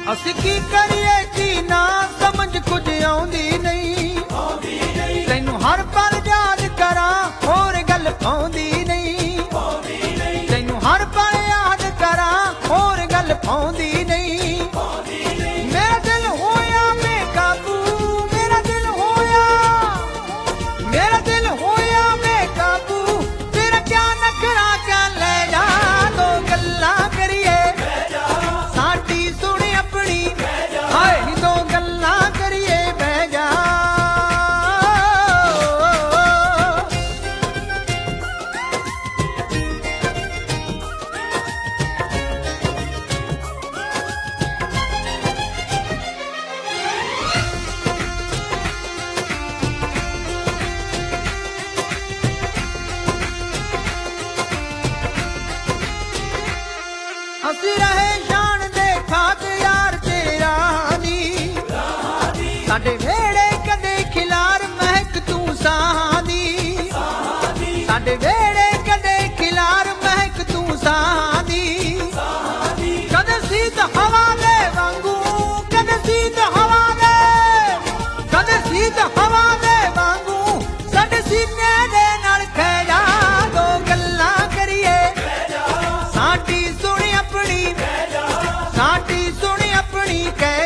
ਅਸੀਂ ਕੀ ਕਰੀਏ ਕੀ ਨਾ ਸਮਝ ਕੁਝ ਆਉਂਦੀ ਨਹੀਂ, ਤੈਨੂੰ ਹਰ ਪਲ ਯਾਦ ਕਰਾਂ ਹੋਰ ਗੱਲ ਪਾਉਂਦੀ ਨਹੀਂ, ਤੈਨੂੰ ਹਰ ਪਲ ਯਾਦ ਕਰਾਂ ਹੋਰ ਗੱਲ ਪਾਉਂਦੀ ਨਹੀਂ। ਮੇਰਾ ਦਿਲ ਹੋਇਆ ਬੇਕਾਬੂ, ਮੇਰਾ ਦਿਲ ਹੋਇਆ, ਮੇਰਾ ਦਿਲ ਹੋਇਆ ਬੇਕਾਬੂ, ਤੇਰਾ ਕਿਆ ਨਖਰਾ ਕਿਆ ਲੈ ਜਾ, ਦੋ ਗੱਲਾਂ ਕਰੀਏ ਸਾਡੀ ਸੁਣ ਆਪਣੀ, ਹਾਏ ਨੀ ਦੋ ਗੱਲਾਂ ਕਰੀਏ ਬਹਿ ਜਾ। ਅਸੀਂ ਰਹੇ ਸ਼ਾਨ ਦੇ ਖਾਕ ਯਾਰ ਤੇਰਾ ਨੀ, ਸਾਡੇ ਵੇੜੇ ਕਦੇ ਖਿਲਾਰ ਮਹਿਕ ਤੂੰ ਸਾਹਾਂ ਦੀ, ਸਾਡੇ ਵੇੜੇ ਕਦੇ ਖਿਲਾਰ ਮਹਿਕ ਤੂੰ ਸਾਹਾਂ ਦੀ। ਕਦੇ ਸੀਤ ਹਵਾ ਦੇ ਵਾਂਗੂ, ਕਦੇ ਸੀਤ ਹਵਾ ਦੇ, ਕਦੇ ਸੀਤ ਹਵਾ ਦੇ ਵਾਂਗੂ ਸਾਡੇ ਸੀਨੇ ਦੇ ਨਾਲ ਖਹਿ ਜਾ, ਦੋ ਗੱਲਾਂ ਕਰੀਏ ਸਾਡੀ ਸੁਣ ਆਪਣੀ, ਸਾਡੀ ਸੁਣ ਆਪਣੀ ਕਹਿ